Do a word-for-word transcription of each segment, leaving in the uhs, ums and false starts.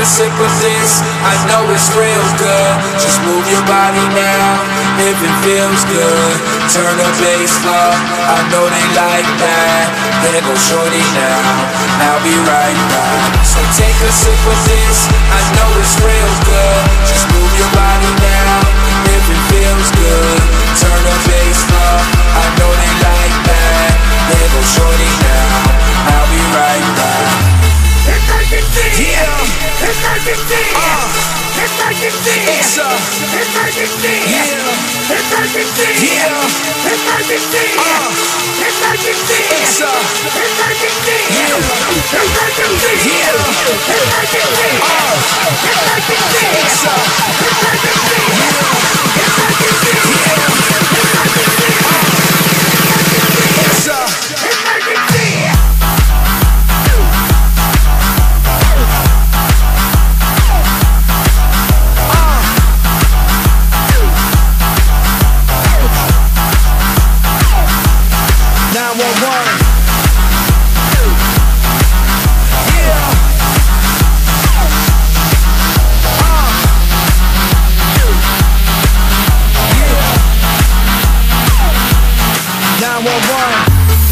a sip of this, I know it's real good. Just move your body now, if it feels good. Turn the bass low, I know they like that. There go shorty now, I'll be right back. So take a sip of this, I know it's real good. Just move your body now, if it feels good. Turn the bass low, I know they like that. There go shorty now, I'll be right back. Emergency! Yeah! Emergency! Uh, Emergency! it's a Emergency! yeah! Emergency! Yeah! Emergency! Uh, Emergency! it's a Emergency! yeah! Emergency! Yeah! Emergency! Uh, Emergency! it's a Emergency! yeah! Emergency! Yeah! Emergency! Uh, it's a Emergency! nine one one. Yeah. Uh. Yeah. nine one one.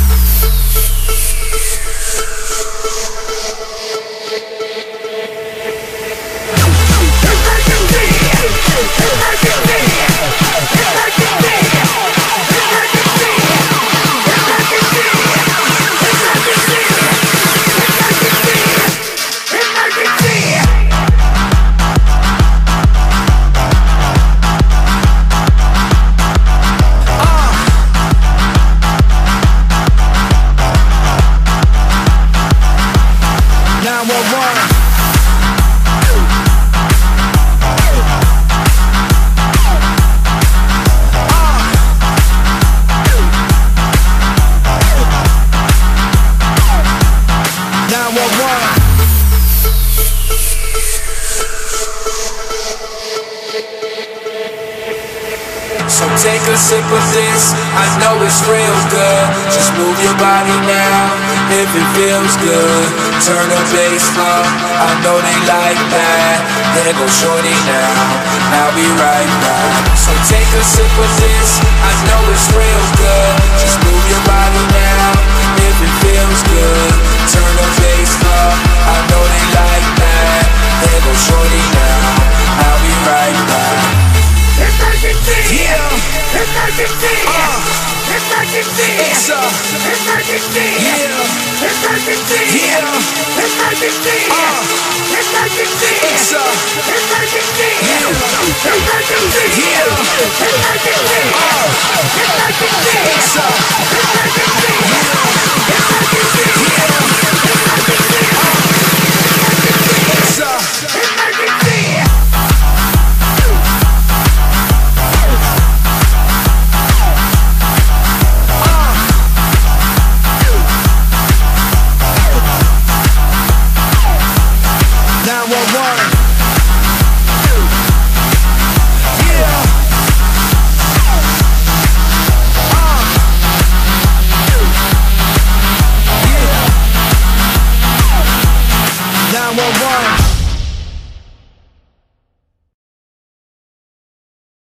So take a sip of this, I know it's real good. Just move your body now, if it feels good. Turn the bass low, I know they like that. There go shorty now, I'll be right back. So take a sip of this, I know it's real good. Just move your body now, if it feels good. Turn the bass low, I know they like that. There go shorty now, I'll be right back. Emergency! Yeah! Emergency! Uh, Emergency! it's a Emergency! yeah! Emergency! Yeah! Emergency! Uh, Emergency! it's a Emergency! yeah! Emergency! Yeah! Emergency! Uh, Emergency! it's a